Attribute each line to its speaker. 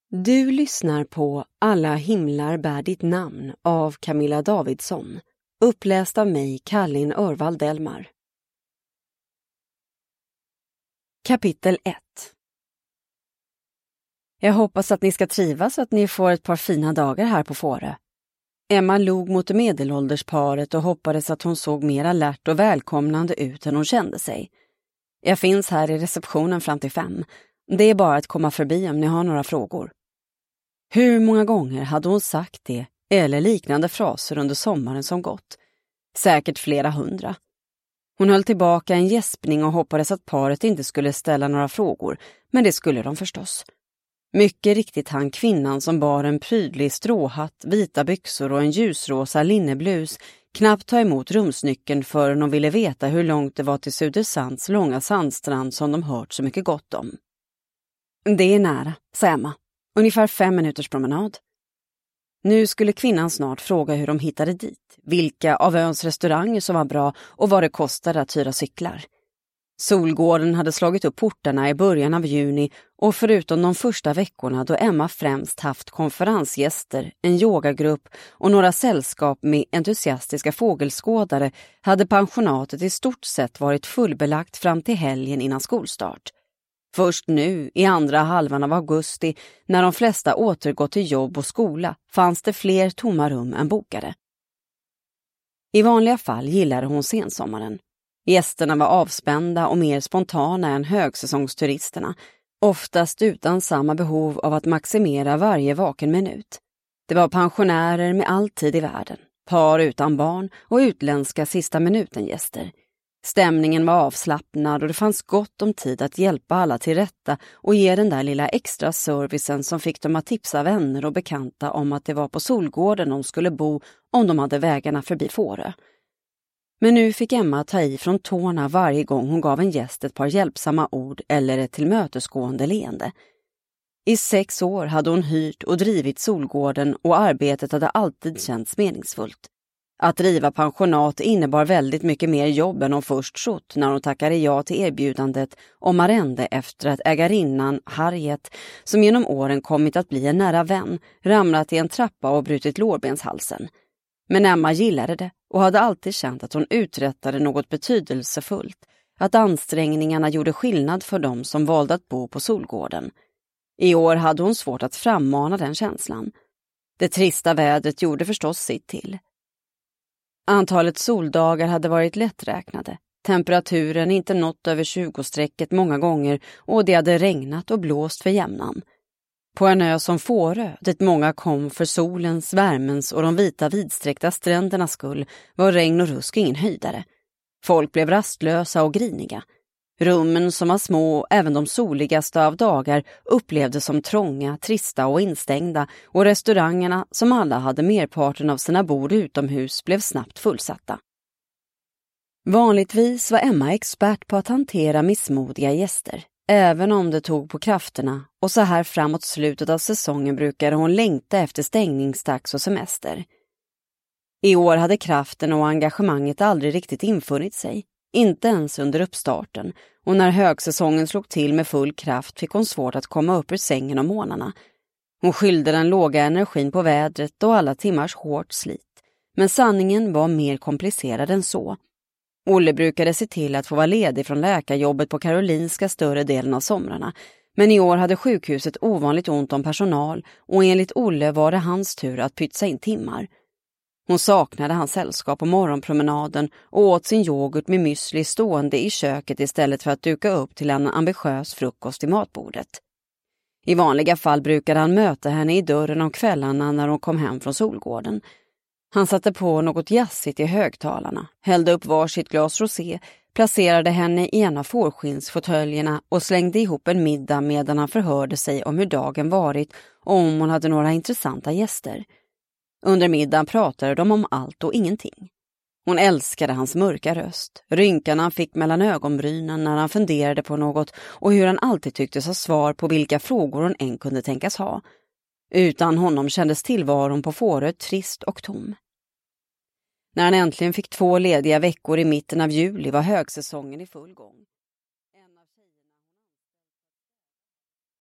Speaker 1: Du lyssnar på Alla himlar bär ditt namn av Camilla Davidsson, uppläst av mig, Kallin Örvald Delmar. Kapitel 1. Jag hoppas att ni ska trivas och att ni får ett par fina dagar här på Fårö. Emma log mot det medelåldersparet och hoppades att hon såg mer alert och välkomnande ut än hon kände sig. Jag finns här i receptionen fram till 5. Det är bara att komma förbi om ni har några frågor. Hur många gånger hade hon sagt det eller liknande fraser under sommaren som gått? Säkert flera 100. Hon höll tillbaka en gäspning och hoppades att paret inte skulle ställa några frågor, men det skulle de förstås. Mycket riktigt han kvinnan som bar en prydlig stråhatt, vita byxor och en ljusrosa linneblus knappt ta emot rumsnyckeln förrän de ville veta hur långt det var till Södersands långa sandstrand som de hört så mycket gott om. Det är nära, sa Emma. Ungefär 5 minuters promenad. Nu skulle kvinnan snart fråga hur de hittade dit, vilka av öns restauranger som var bra och vad det kostade att hyra cyklar. Solgården hade slagit upp portarna i början av juni och förutom de första veckorna då Emma främst haft konferensgäster, en yogagrupp och några sällskap med entusiastiska fågelskådare hade pensionatet i stort sett varit fullbelagt fram till helgen innan skolstart. Först nu, i andra halvan av augusti, när de flesta återgått till jobb och skola, fanns det fler tomma rum än bokade. I vanliga fall gillade hon sensommaren. Gästerna var avspända och mer spontana än högsäsongsturisterna, oftast utan samma behov av att maximera varje vaken minut. Det var pensionärer med all tid i världen, par utan barn och utländska sista minuten-gäster. Stämningen var avslappnad och det fanns gott om tid att hjälpa alla till rätta och ge den där lilla extra servicen som fick dem att tipsa vänner och bekanta om att det var på Solgården de skulle bo om de hade vägarna förbi Fårö. Men nu fick Emma ta i från tårna varje gång hon gav en gäst ett par hjälpsamma ord eller ett tillmötesgående leende. I 6 år hade hon hyrt och drivit Solgården och arbetet hade alltid känts meningsfullt. Att driva pensionat innebar väldigt mycket mer jobb än hon först trott när hon tackade ja till erbjudandet om arrende efter att ägarinnan Harriet, som genom åren kommit att bli en nära vän, ramlat i en trappa och brutit lårbenshalsen. Men Emma gillade det och hade alltid känt att hon uträttade något betydelsefullt, att ansträngningarna gjorde skillnad för dem som valde att bo på Solgården. I år hade hon svårt att frammana den känslan. Det trista vädret gjorde förstås sitt till. Antalet soldagar hade varit lätträknade. Temperaturen inte nått över 20-strecket många gånger och det hade regnat och blåst för jämnan. På en ö som Fårö, dit många kom för solens, värmens och de vita vidsträckta strändernas skull, var regn och rusk ingen höjdare. Folk blev rastlösa och griniga. Rummen som var små, även de soligaste av dagar, upplevdes som trånga, trista och instängda och restaurangerna, som alla hade merparten av sina bord utomhus, blev snabbt fullsatta. Vanligtvis var Emma expert på att hantera missmodiga gäster, även om det tog på krafterna, och så här framåt slutet av säsongen brukade hon längta efter stängningsdags och semester. I år hade kraften och engagemanget aldrig riktigt infunnit sig. Inte ens under uppstarten, och när högsäsongen slog till med full kraft fick hon svårt att komma upp ur sängen om morgnarna. Hon skyllde den låga energin på vädret och alla timmars hårt slit, men sanningen var mer komplicerad än så. Olle brukade se till att få vara ledig från läkarjobbet på Karolinska större delen av somrarna, men i år hade sjukhuset ovanligt ont om personal och enligt Olle var det hans tur att pytsa in timmar. Hon saknade hans sällskap på morgonpromenaden och åt sin yoghurt med müsli stående i köket istället för att duka upp till en ambitiös frukost i matbordet. I vanliga fall brukade han möta henne i dörren om kvällarna när hon kom hem från Solgården. Han satte på något jassigt i högtalarna, hällde upp varsitt glas rosé, placerade henne i en av fårskinsfåtöljerna och slängde ihop en middag medan han förhörde sig om hur dagen varit och om hon hade några intressanta gäster. Under middagen pratade de om allt och ingenting. Hon älskade hans mörka röst, rynkan han fick mellan ögonbrynen när han funderade på något och hur han alltid tycktes ha svar på vilka frågor hon än kunde tänkas ha. Utan honom kändes tillvaron på Fårö trist och tom. När han äntligen fick 2 lediga veckor i mitten av juli var högsäsongen i full gång.